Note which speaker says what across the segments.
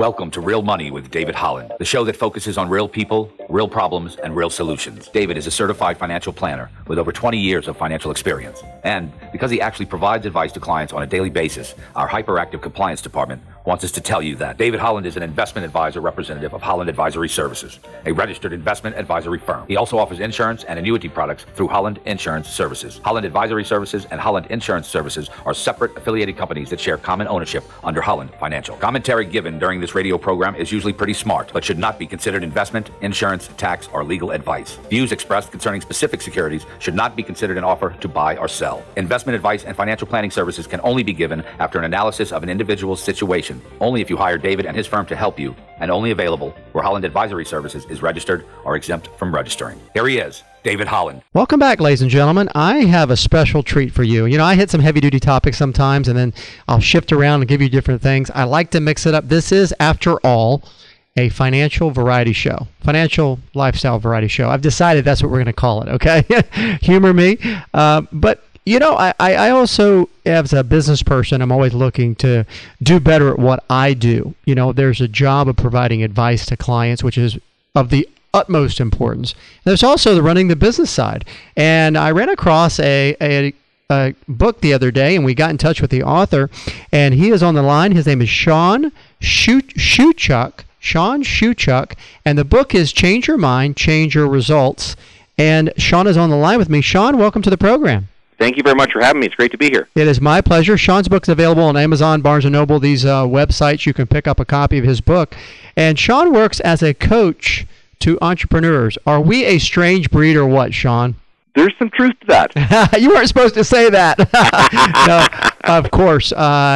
Speaker 1: Welcome to Real Money with David Holland, the show that focuses on real people, real problems, and real solutions. David is a certified financial planner with over 20 years of financial experience. And because he actually provides advice to clients on a daily basis, our hyperactive compliance department wants us to tell you that David Holland is an investment advisor representative of Holland Advisory Services, a registered investment advisory firm. He also offers insurance and annuity products through Holland Insurance Services. Holland Advisory Services and Holland Insurance Services are separate affiliated companies that share common ownership under Holland Financial. Commentary given during this radio program is usually pretty smart, but should not be considered investment, insurance, tax, or legal advice. Views expressed concerning specific securities should not be considered an offer to buy or sell. Investment advice and financial planning services can only be given after an analysis of an individual's situation, only if you hire David and his firm to help you, and only available where Holland Advisory Services is registered or exempt from registering. Here he is, David Holland.
Speaker 2: Welcome back, ladies and gentlemen. I have a special treat for you. You know, I hit some heavy-duty topics sometimes, and then I'll shift around and give you different things. I like to mix it up. This is, after all, a financial variety show, financial lifestyle variety show. I've decided that's what we're going to call it, okay? Humor me. But you know, I also, as a business person, I'm always looking to do better at what I do. You know, there's a job of providing advice to clients, which is of the utmost importance. There's also the running the business side. And I ran across a book the other day, and we got in touch with the author, and he is on the line. His name is Sean Shewchuk. Sean Shewchuk, and the book is Change Your Mind, Change Your Results. And Sean is on the line with me. Sean, welcome to the program.
Speaker 3: Thank you very much for having me. It's great to be here.
Speaker 2: It is my pleasure. Sean's book is available on Amazon, Barnes & Noble, these websites. You can pick up a copy of his book. And Sean works as a coach to entrepreneurs. Are we a strange breed or what, Sean?
Speaker 3: There's some truth to that.
Speaker 2: You weren't supposed to say that. No, of course.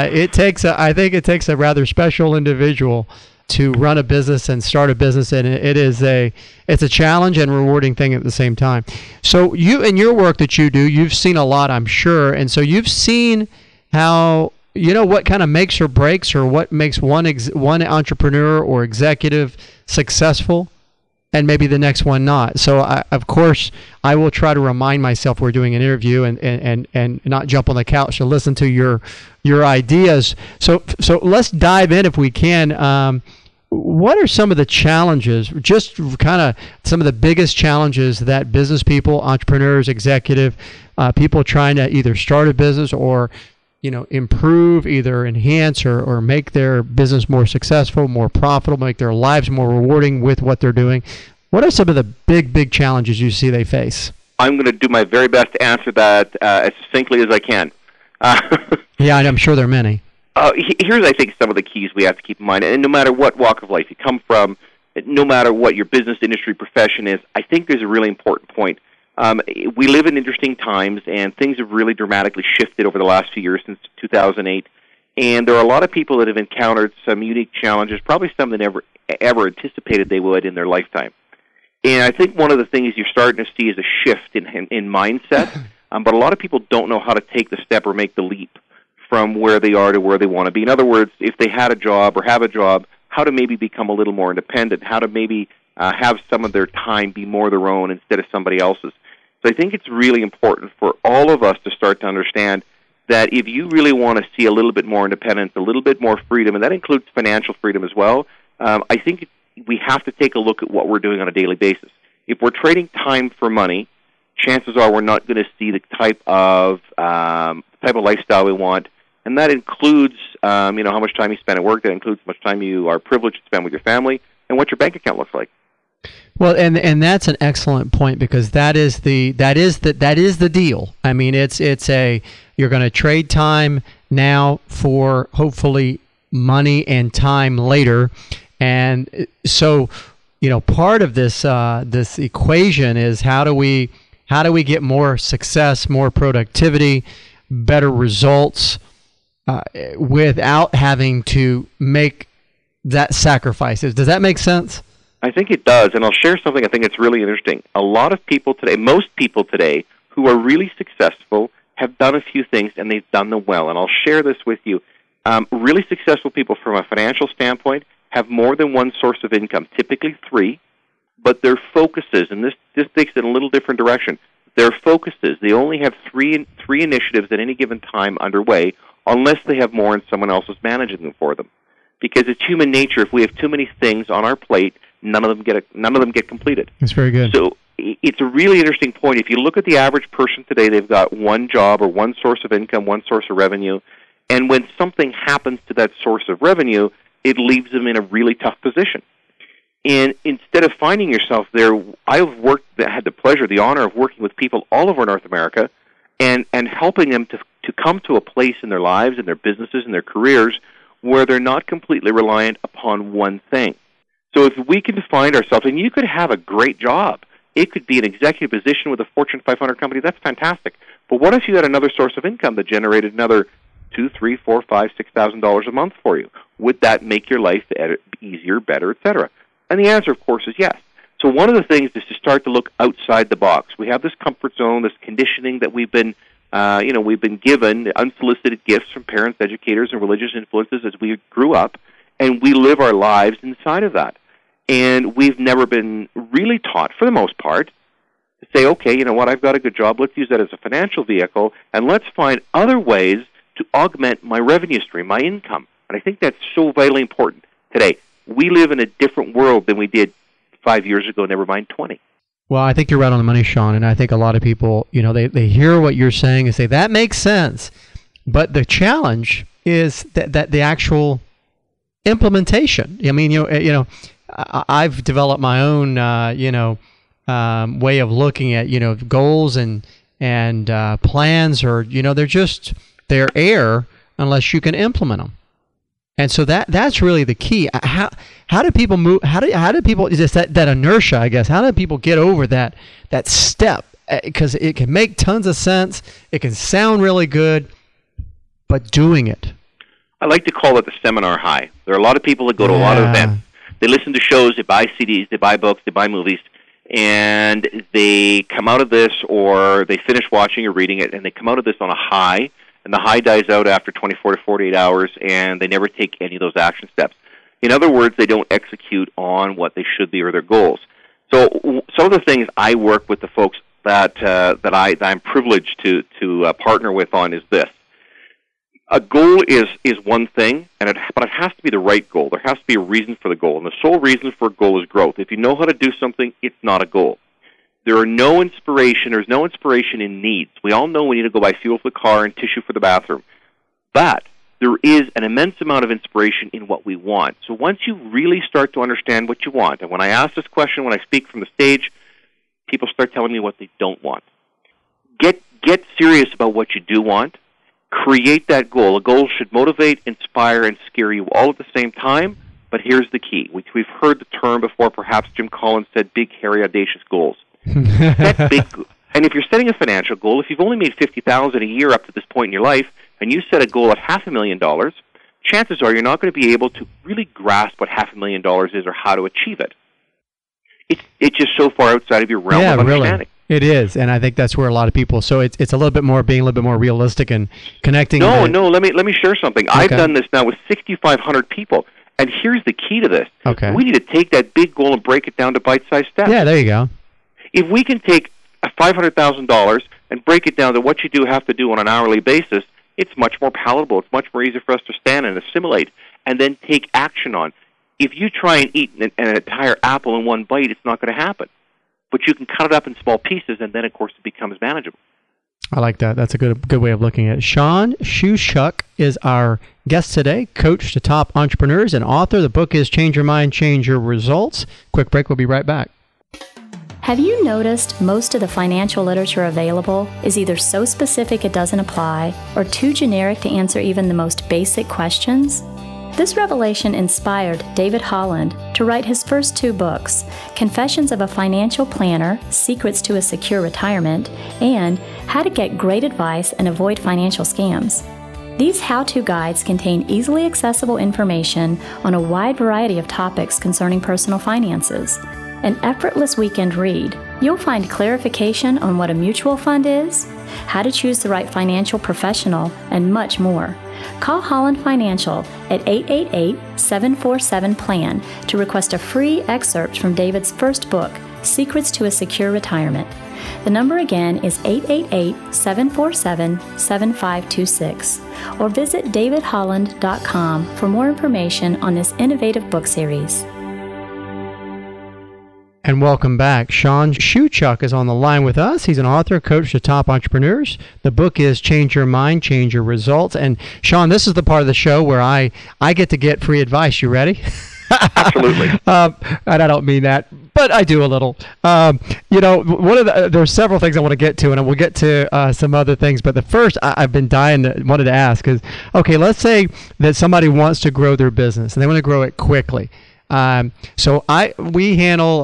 Speaker 2: I think it takes a rather special individual to run a business and start a business, and it's a challenge and rewarding thing at the same time. So you, in your work that you do, you've seen a lot, I'm sure, and so you've seen how, you know, what kind of makes or breaks, or what makes one entrepreneur or executive successful and maybe the next one not. So of course I will try to remind myself we're doing an interview and not jump on the couch to listen to your ideas. So let's dive in if we can. What are some of the challenges, just kind of some of the biggest challenges that business people, entrepreneurs, executive, people trying to either start a business or, you know, improve, either enhance or make their business more successful, more profitable, make their lives more rewarding with what they're doing? What are some of the big challenges you see they face?
Speaker 3: I'm going to do my very best to answer that as succinctly as I can.
Speaker 2: Yeah, I'm sure there are many.
Speaker 3: Here's, I think, some of the keys we have to keep in mind. And no matter what walk of life you come from, no matter what your business, industry, profession is, I think there's a really important point. We live in interesting times, and things have really dramatically shifted over the last few years since 2008. And there are a lot of people that have encountered some unique challenges, probably some that never ever anticipated they would in their lifetime. And I think one of the things you're starting to see is a shift in mindset, but a lot of people don't know how to take the step or make the leap from where they are to where they want to be. In other words, if they had a job or have a job, how to maybe become a little more independent, how to maybe have some of their time be more their own instead of somebody else's. So I think it's really important for all of us to start to understand that if you really want to see a little bit more independence, a little bit more freedom, and that includes financial freedom as well, I think we have to take a look at what we're doing on a daily basis. If we're trading time for money, chances are we're not going to see the type of lifestyle we want, and that includes how much time you spend at work. That includes how much time you are privileged to spend with your family, and what your bank account looks like.
Speaker 2: Well, and that's an excellent point, because that is the deal. I mean, you're going to trade time now for hopefully money and time later, and so part of this this equation is how do we get more success, more productivity, better results without having to make that sacrifices. Does that make sense?
Speaker 3: I think it does, and I'll share something I think it's really interesting. A lot of people today, most people today, who are really successful have done a few things, and they've done them well, and I'll share this with you. Really successful people from a financial standpoint have more than one source of income, typically 3, but their focuses, and this takes it in a little different direction, their focuses, they only have three initiatives at any given time underway, unless they have more and someone else is managing them for them. because it's human nature. If we have too many things on our plate, none of them get completed.
Speaker 2: That's very good.
Speaker 3: So it's a really interesting point. If you look at the average person today, they've got one job or one source of income, one source of revenue, and when something happens to that source of revenue, it leaves them in a really tough position. And instead of finding yourself there, I've had the pleasure, the honor of working with people all over North America and helping them to come to a place in their lives, in their businesses, in their careers, where they're not completely reliant upon one thing. So if we can find ourselves, and you could have a great job. It could be an executive position with a Fortune 500 company. That's fantastic. But what if you had another source of income that generated another $2,000, $3,000, $4,000, $5,000, $6,000 a month for you? Would that make your life easier, better, etc.? And the answer, of course, is yes. So one of the things is to start to look outside the box. We have this comfort zone, this conditioning that we've been given, unsolicited gifts from parents, educators, and religious influences as we grew up, and we live our lives inside of that. And we've never been really taught, for the most part, to say, okay, you know what, I've got a good job, let's use that as a financial vehicle, and let's find other ways to augment my revenue stream, my income. And I think that's so vitally important today. We live in a different world than we did 5 years ago, never mind 20.
Speaker 2: Well, I think you're right on the money, Sean, and I think a lot of people, they hear what you're saying and say, that makes sense. But the challenge is that the actual implementation. I mean, I've developed my own, way of looking at, goals and plans, or they're air unless you can implement them. And so that's really the key. How do people move? How do people? Is this that inertia? I guess. How do people get over that step? Because it can make tons of sense. It can sound really good, but doing it.
Speaker 3: I like to call it the seminar high. There are a lot of people that go to a lot of events. They listen to shows, they buy CDs, they buy books, they buy movies, and they come out of this, or they finish watching or reading it, and they come out of this on a high, and the high dies out after 24 to 48 hours, and they never take any of those action steps. In other words, they don't execute on what they should be or their goals. So some of the things I work with the folks that I'm privileged to partner with on is this. A goal is one thing, but it has to be the right goal. There has to be a reason for the goal, and the sole reason for a goal is growth. If you know how to do something, it's not a goal. There's no inspiration in needs. We all know we need to go buy fuel for the car and tissue for the bathroom. But there is an immense amount of inspiration in what we want. So once you really start to understand what you want, and when I ask this question, when I speak from the stage, people start telling me what they don't want. Get serious about what you do want. Create that goal. A goal should motivate, inspire, and scare you all at the same time. But here's the key. We've heard the term before. Perhaps Jim Collins said big, hairy, audacious goals. Set big, and if you're setting a financial goal, if you've only made $50,000 a year up to this point in your life, and you set a goal at $500,000, chances are you're not going to be able to really grasp what $500,000 is or how to achieve it. It's just so far outside of your realm of understanding.
Speaker 2: Really. It is, and I think that's where a lot of people. So it's a little bit more being a little bit more realistic and connecting.
Speaker 3: No. Let me share something. Okay. I've done this now with 6,500 people, and here's the key to this.
Speaker 2: Okay.
Speaker 3: We need to take that big goal and break it down to bite-sized steps.
Speaker 2: Yeah, there you go.
Speaker 3: If we can take $500,000 and break it down to what you have to do on an hourly basis, it's much more palatable. It's much more easy for us to stand and assimilate, and then take action on. If you try and eat an entire apple in one bite, it's not going to happen. But you can cut it up in small pieces, and then, of course, it becomes manageable.
Speaker 2: I like that. That's a good way of looking at it. Sean Shushuk is our guest today, coach to top entrepreneurs and author. The book is Change Your Mind, Change Your Results. Quick break. We'll be right back.
Speaker 4: Have you noticed most of the financial literature available is either so specific it doesn't apply or too generic to answer even the most basic questions? This revelation inspired David Holland to write his first 2 books, Confessions of a Financial Planner, Secrets to a Secure Retirement, and How to Get Great Advice and Avoid Financial Scams. These how-to guides contain easily accessible information on a wide variety of topics concerning personal finances. An effortless weekend read, you'll find clarification on what a mutual fund is, how to choose the right financial professional, and much more. Call Holland Financial at 888-747-PLAN to request a free excerpt from David's first book, Secrets to a Secure Retirement. The number again is 888-747-7526, or visit davidholland.com for more information on this innovative book series.
Speaker 2: And welcome back. Sean Shewchuk is on the line with us. He's an author, coach to top entrepreneurs. The book is Change Your Mind, Change Your Results. And Sean, this is the part of the show where I get to get free advice. You ready?
Speaker 3: Absolutely.
Speaker 2: And I don't mean that, but I do a little. There's several things I want to get to, and we'll get to some other things. But the first I've been wanted to ask is, okay, let's say that somebody wants to grow their business and they want to grow it quickly. We handle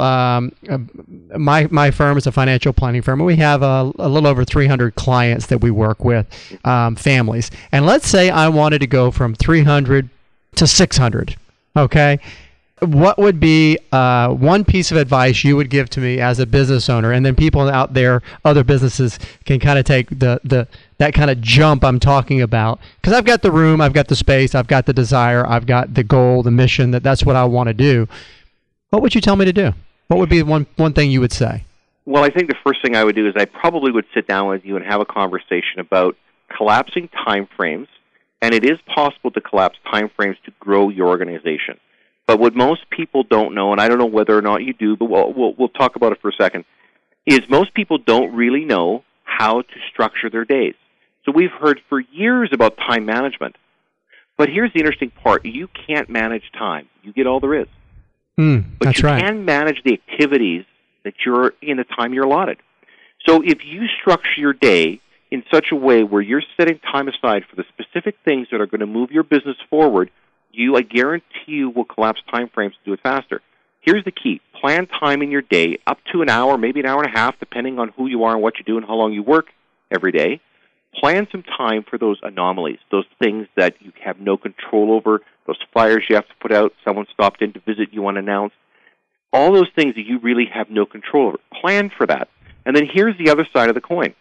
Speaker 2: my firm is a financial planning firm, and we have a little over 300 clients that we work with, families. And let's say I wanted to go from 300 to 600. Okay, what would be one piece of advice you would give to me as a business owner, and then people out there, other businesses, can kind of take that kind of jump I'm talking about? Because I've got the room, I've got the space, I've got the desire, I've got the goal, the mission, that's what I want to do. What would you tell me to do? What would be one thing you would say?
Speaker 3: Well, I think the first thing I would do is I probably would sit down with you and have a conversation about collapsing time frames. And it is possible to collapse time frames to grow your organization. But what most people don't know, and I don't know whether or not you do, but we'll talk about it for a second, is most people don't really know how to structure their days. So we've heard for years about time management. But here's the interesting part. You can't manage time. You get all there is. But
Speaker 2: that's right.
Speaker 3: You can manage the activities that you're in the time you're allotted. So if you structure your day in such a way where you're setting time aside for the specific things that are going to move your business forward, I guarantee you will collapse time frames to do it faster. Here's the key. Plan time in your day up to an hour, maybe an hour and a half, depending on who you are and what you do and how long you work every day. Plan some time for those anomalies, those things that you have no control over, those flyers you have to put out, someone stopped in to visit you unannounced, all those things that you really have no control over. Plan for that. And then here's the other side of the coin.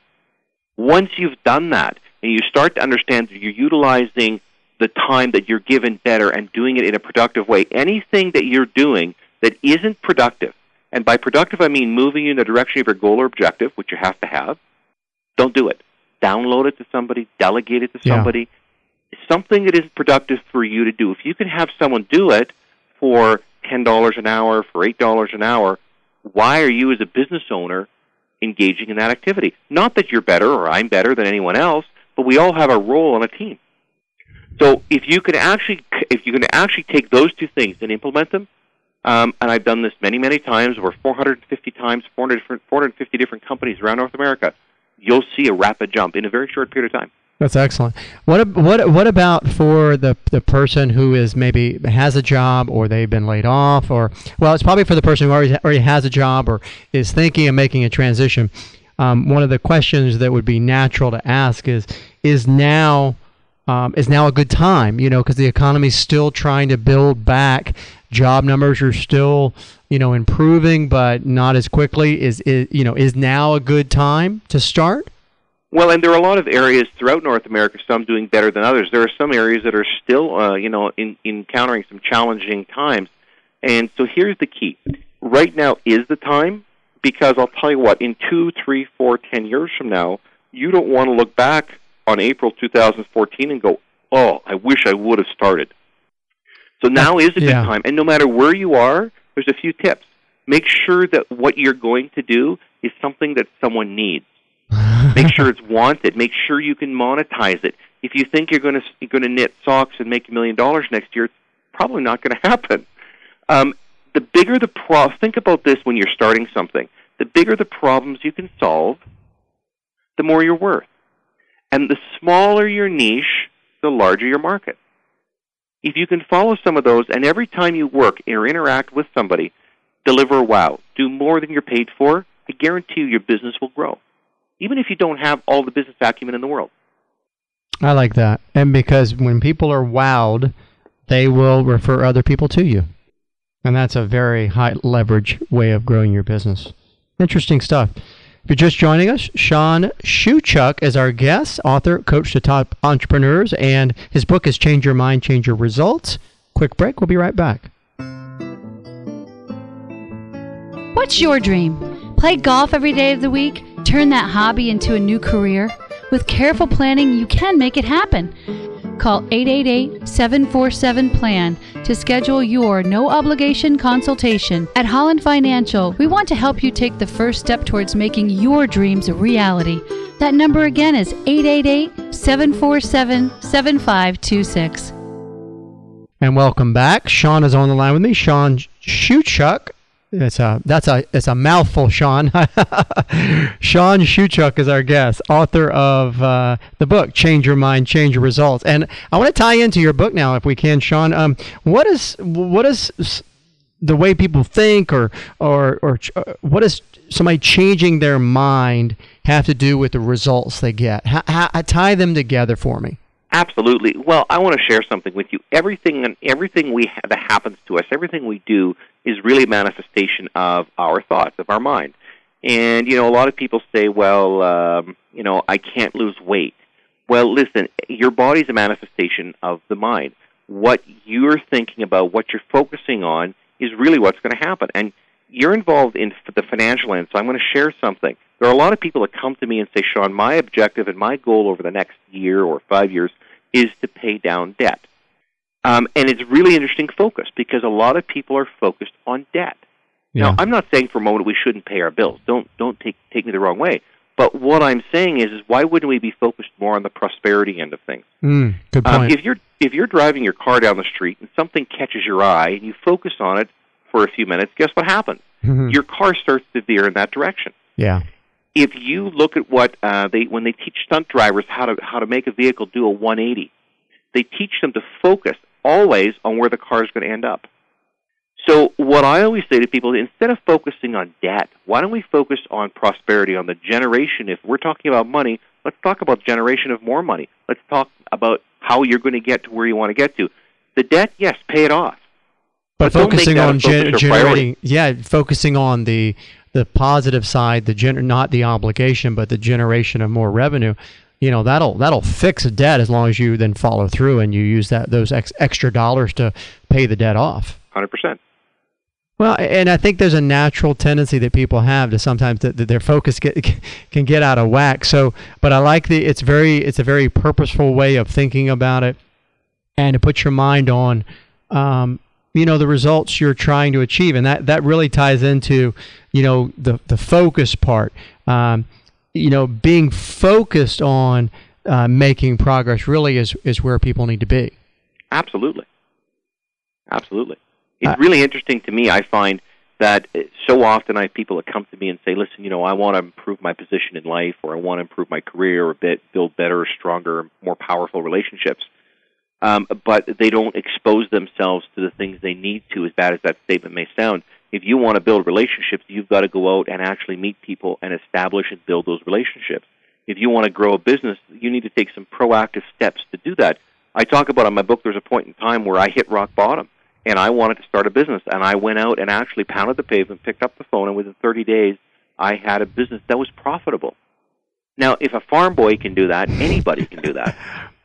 Speaker 3: Once you've done that and you start to understand that you're utilizing the time that you're given better and doing it in a productive way, anything that you're doing that isn't productive, and by productive I mean moving you in the direction of your goal or objective, which you have to have, don't do it. Download it to somebody, delegate it to somebody. Something that isn't productive for you to do. If you can have someone do it for $10 an hour, for $8 an hour, why are you as a business owner engaging in that activity? Not that you're better or I'm better than anyone else, but we all have a role on a team. So if you can actually take those two things and implement them, and I've done this many, many times, over 450 times, 450 different companies around North America, you'll see a rapid jump in a very short period of time.
Speaker 2: That's excellent. What about for the person who is maybe has a job, or they've been laid off, or it's probably for the person who already has a job or is thinking of making a transition. One of the questions that would be natural to ask is now a good time? Because the economy's still trying to build back. Job numbers are still improving, but not as quickly. Is now a good time to start?
Speaker 3: Well, and there are a lot of areas throughout North America, some doing better than others. There are some areas that are still, encountering some challenging times. And so here's the key. Right now is the time, because I'll tell you what, in 2, 3, 4, 10 years from now, you don't want to look back on April 2014 and go, oh, I wish I would have started. So now is a good time. And no matter where you are, there's a few tips. Make sure that what you're going to do is something that someone needs. Make sure it's wanted. Make sure you can monetize it. If you think you're going to knit socks and make $1 million next year, it's probably not going to happen. The bigger the think about this when you're starting something. The bigger the problems you can solve, the more you're worth. And the smaller your niche, the larger your market. If you can follow some of those, and every time you work or interact with somebody, deliver wow, do more than you're paid for, I guarantee you your business will grow, even if you don't have all the business acumen in the world.
Speaker 2: I like that. And because when people are wowed, they will refer other people to you. And that's a very high leverage way of growing your business. Interesting stuff. If you're just joining us, Sean Shewchuk is our guest, author, coach to top entrepreneurs, and his book is Change Your Mind, Change Your Results. Quick break. We'll be right back.
Speaker 5: What What's your dream? Play golf every day of the week? Turn that hobby into a new career? With careful planning, you can make it happen. Call 888-747-PLAN to schedule your no-obligation consultation. At Holland Financial, we want to help you take the first step towards making your dreams a reality. That number again is 888-747-7526.
Speaker 2: And welcome back. Sean is on the line with me. Sean Shewchuk. It's a mouthful, Sean. Sean Shewchuk is our guest, author of the book Change Your Mind, Change Your Results. And I want to tie into your book now, if we can, Sean. What is the way people think, or what does somebody changing their mind have to do with the results they get? Tie them together for me.
Speaker 3: Absolutely. Well, I want to share something with you. Everything that happens to us, everything we do, is really a manifestation of our thoughts, of our mind. And, a lot of people say, well, I can't lose weight. Well, listen, your body's a manifestation of the mind. What you're thinking about, what you're focusing on, is really what's going to happen. And you're involved in the financial end, so I'm going to share something. There are a lot of people that come to me and say, Sean, my objective and my goal over the next year or 5 years is to pay down debt. And it's really interesting focus, because a lot of people are focused on debt. Yeah. Now, I'm not saying for a moment we shouldn't pay our bills. Don't take me the wrong way. But what I'm saying is why wouldn't we be focused more on the prosperity end of things?
Speaker 2: Good point.
Speaker 3: If you're driving your car down the street and something catches your eye and you focus on it for a few minutes, guess what happens? Mm-hmm. Your car starts to veer in that direction.
Speaker 2: Yeah.
Speaker 3: If you look at what when they teach stunt drivers how to make a vehicle do a 180, they teach them to focus always on where the car is going to end up. So what I always say to people, instead of focusing on debt, why don't we focus on prosperity, on the generation? If we're talking about money, let's talk about generation of more money. Let's talk about how you're going to get to where you want to get to. The debt, yes, pay it off.
Speaker 2: But focusing on generating, focusing on the positive side, not the obligation, but the generation of more revenue. That'll fix a debt as long as you then follow through and you use those extra dollars to pay the debt off.
Speaker 3: 100%.
Speaker 2: Well, and I think there's a natural tendency that people have to sometimes that their focus can get out of whack. So, but I like it's a very purposeful way of thinking about it, and to put your mind on, the results you're trying to achieve, and that really ties into, the focus part. Being focused on making progress really is where people need to be.
Speaker 3: Absolutely. It's really interesting to me. I find that so often I have people that come to me and say, listen, I want to improve my position in life, or I want to improve my career, or build better, stronger, more powerful relationships. But they don't expose themselves to the things they need to, as bad as that statement may sound. If you want to build relationships, you've got to go out and actually meet people and establish and build those relationships. If you want to grow a business, you need to take some proactive steps to do that. I talk about in my book, there's a point in time where I hit rock bottom, and I wanted to start a business, and I went out and actually pounded the pavement, picked up the phone, and within 30 days, I had a business that was profitable. Now, if a farm boy can do that, anybody can do that.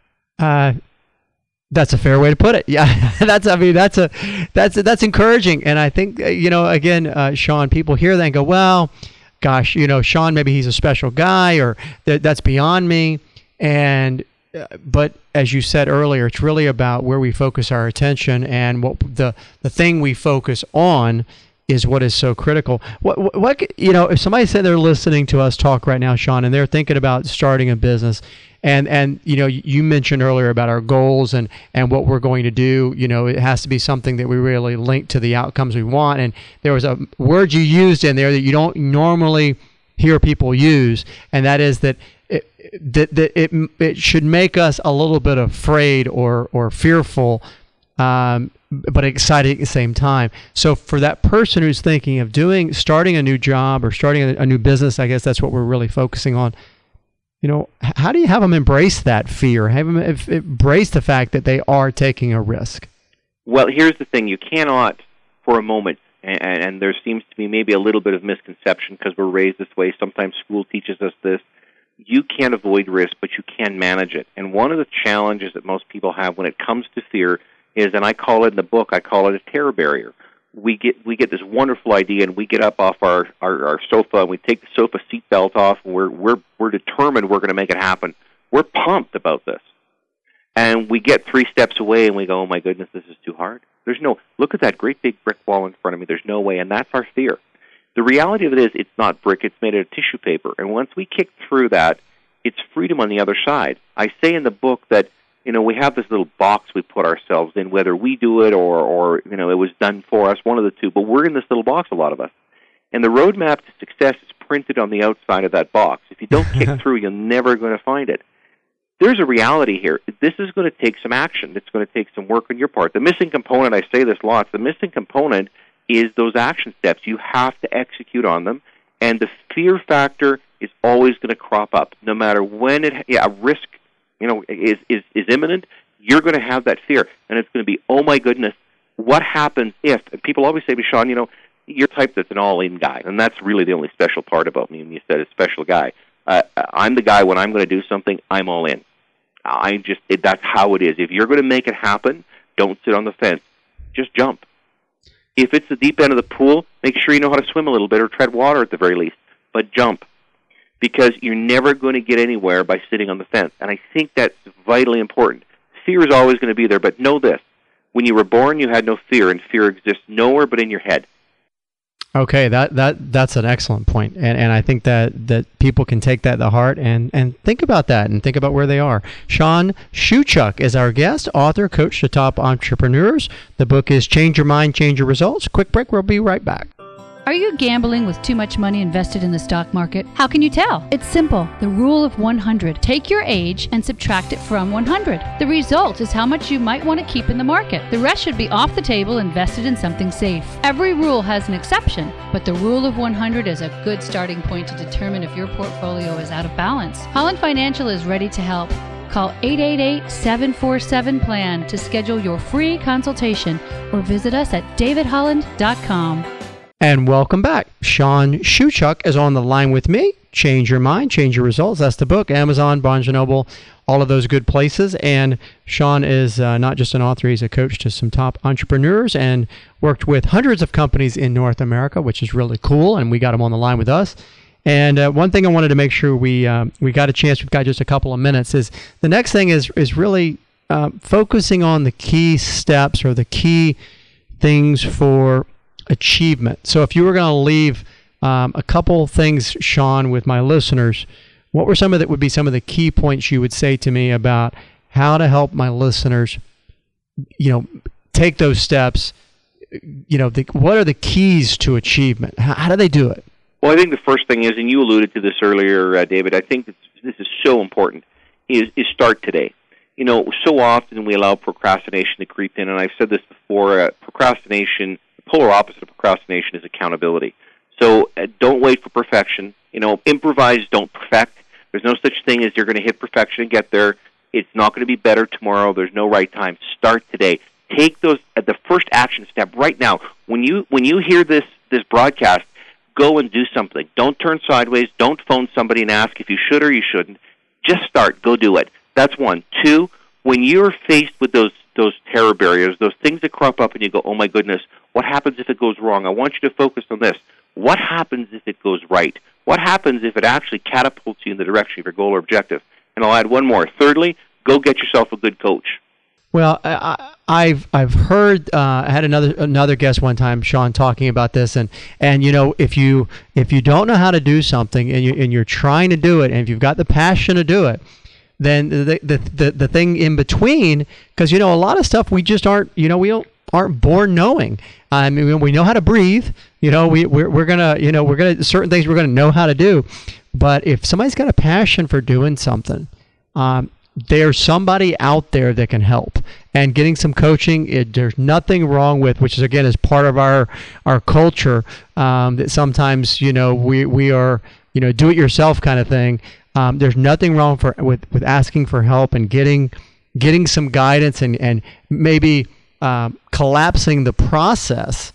Speaker 2: That's a fair way to put it. Yeah, that's encouraging. And I think, again, Sean, people hear that and go, well, gosh, Sean, maybe he's a special guy, or that's beyond me. But as you said earlier, it's really about where we focus our attention, and what the thing we focus on is what is so critical. What if somebody said they're listening to us talk right now, Sean, and they're thinking about starting a business, and you mentioned earlier about our goals and what we're going to do, it has to be something that we really link to the outcomes we want. And there was a word you used in there that you don't normally hear people use, and that is that it should make us a little bit afraid or fearful, but excited at the same time. So for that person who's thinking of starting a new job or starting a new business, I guess that's what we're really focusing on. How do you have them embrace that fear? Have them embrace the fact that they are taking a risk?
Speaker 3: Well, here's the thing. You cannot, for a moment, and there seems to be maybe a little bit of misconception because we're raised this way. Sometimes school teaches us this. You can't avoid risk, but you can manage it. And one of the challenges that most people have when it comes to fear is, and I call it in the book, I call it a terror barrier. we get this wonderful idea, and we get up off our sofa, and we take the sofa seat belt off, and we're determined we're going to make it happen. We're pumped about this. And we get 3 steps away, and we go, oh, my goodness, this is too hard. Look at that great big brick wall in front of me. There's no way, and that's our fear. The reality of it is it's not brick. It's made out of tissue paper. And once we kick through that, it's freedom on the other side. I say in the book that, we have this little box we put ourselves in, whether we do it or it was done for us, one of the two. But we're in this little box, a lot of us. And the roadmap to success is printed on the outside of that box. If you don't kick through, you're never going to find it. There's a reality here. This is going to take some action. It's going to take some work on your part. The missing component, I say this lots, the missing component is those action steps. You have to execute on them, and the fear factor is always going to crop up. No matter when a risk is imminent, you're going to have that fear, and it's going to be, oh my goodness, what happens if, and people always say to me, Sean, you're the type that's an all-in guy, and that's really the only special part about me, and you said a special guy. I'm the guy, when I'm going to do something, I'm all in. That's how it is. If you're going to make it happen, don't sit on the fence. Just jump. If it's the deep end of the pool, make sure you know how to swim a little bit or tread water at the very least. But jump. Because you're never going to get anywhere by sitting on the fence. And I think that's vitally important. Fear is always going to be there, but know this. When you were born, you had no fear, and fear exists nowhere but in your head.
Speaker 2: Okay, that's an excellent point, and I think that people can take that to heart and think about that and think about where they are. Sean Shewchuk is our guest, author, coach to top entrepreneurs. The book is Change Your Mind, Change Your Results. Quick break, we'll be right back.
Speaker 5: Are you gambling with too much money invested in the stock market? How can you tell? It's simple. The rule of 100. Take your age and subtract it from 100. The result is how much you might want to keep in the market. The rest should be off the table, invested in something safe. Every rule has an exception, but the rule of 100 is a good starting point to determine if your portfolio is out of balance. Holland Financial is ready to help. Call 888-747-PLAN to schedule your free consultation or visit us at davidholland.com.
Speaker 2: And welcome back. Sean Shewchuk is on the line with me. Change Your Mind, Change Your Results. That's the book. Amazon, Barnes & Noble, all of those good places. And Sean is not just an author, he's a coach to some top entrepreneurs and worked with hundreds of companies in North America, which is really cool. And we got him on the line with us. And one thing I wanted to make sure we got a chance, we've got just a couple of minutes, is the next thing is really focusing on the key steps or the key things for achievement. So if you were going to leave a couple things, Sean, with my listeners, what were some of the key points you would say to me about how to help my listeners, take those steps? What are the keys to achievement? How do they do it?
Speaker 3: Well, I think the first thing is, and you alluded to this earlier, David, I think this is so important, is start today. So often we allow procrastination to creep in, and I've said this before, procrastination, the polar opposite of procrastination is accountability. So don't wait for perfection. Improvise, don't perfect. There's no such thing as you're going to hit perfection and get there. It's not going to be better tomorrow. There's no right time. Start today. Take those the first action step right now. When you hear this broadcast, go and do something. Don't turn sideways. Don't phone somebody and ask if you should or you shouldn't. Just start. Go do it. That's one. Two, when you're faced with those terror barriers, those things that crop up and you go, oh my goodness, what happens if it goes wrong? I want you to focus on this. What happens if it goes right? What happens if it actually catapults you in the direction of your goal or objective? And I'll add one more. Thirdly, go get yourself a good coach.
Speaker 2: Well, I've heard I had another guest one time, Sean, talking about this, and if you don't know how to do something and you're trying to do it, and if you've got the passion to do it, then the thing in between, because a lot of stuff we just aren't aren't born knowing. I mean, we know how to breathe. We're gonna certain things we're gonna know how to do, but if somebody's got a passion for doing something, there's somebody out there that can help. And getting some coaching, there's nothing wrong with, which is again is part of our culture, that sometimes we are do it yourself kind of thing. There's nothing wrong with asking for help and getting some guidance and maybe collapsing the process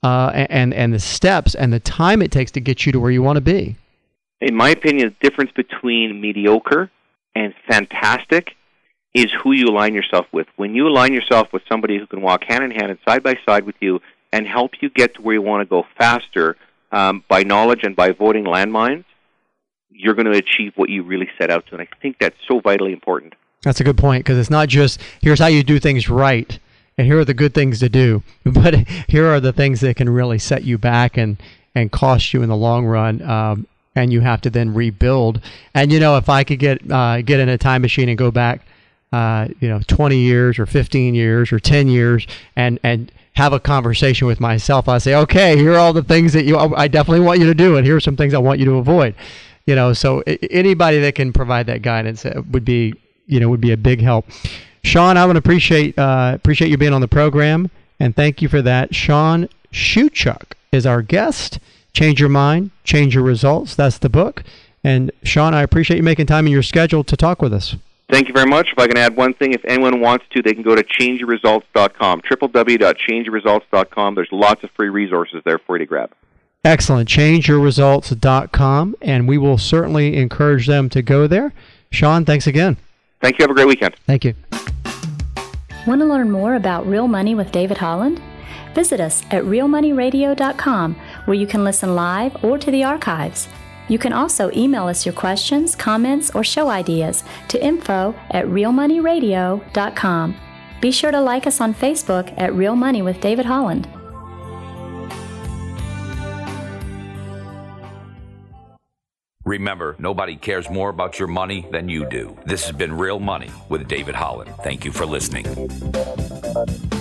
Speaker 2: and the steps and the time it takes to get you to where you want to be.
Speaker 3: In my opinion, the difference between mediocre and fantastic is who you align yourself with. When you align yourself with somebody who can walk hand in hand and side by side with you and help you get to where you want to go faster by knowledge and by avoiding landmines, you're going to achieve what you really set out to. And I think that's so vitally important.
Speaker 2: That's a good point, because it's not just, here's how you do things right, and here are the good things to do, but here are the things that can really set you back and cost you in the long run, and you have to then rebuild. And, if I could get in a time machine and go back, 20 years or 15 years or 10 years and have a conversation with myself, I say, okay, here are all the things that I definitely want you to do, and here are some things I want you to avoid. So anybody that can provide that guidance would be a big help. Sean, I would appreciate you being on the program, and thank you for that. Sean Shewchuk is our guest. Change Your Mind, Change Your Results. That's the book. And Sean, I appreciate you making time in your schedule to talk with us.
Speaker 3: Thank you very much. If I can add one thing, if anyone wants to, they can go to changeyourresults.com, www.changeyourresults.com. There's lots of free resources there for you to grab.
Speaker 2: Excellent. Changeyourresults.com, and we will certainly encourage them to go there. Sean, thanks again.
Speaker 3: Thank you. Have a great weekend.
Speaker 2: Thank you.
Speaker 4: Want to learn more about Real Money with David Holland? Visit us at realmoneyradio.com, where you can listen live or to the archives. You can also email us your questions, comments, or show ideas to info@realmoneyradio.com. Be sure to like us on Facebook at Real Money with David Holland.
Speaker 1: Remember, nobody cares more about your money than you do. This has been Real Money with David Holland. Thank you for listening.